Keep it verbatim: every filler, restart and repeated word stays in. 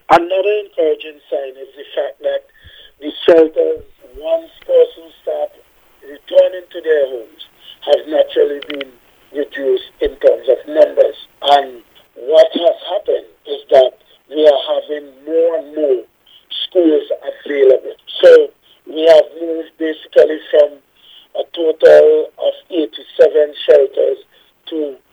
Another encouraging sign is the fact that the shelters, once persons start returning to their homes, have naturally been reduced in terms of numbers. And what has happened is that we are having more and more schools available. So we have moved basically from a total of eighty-seven shelters to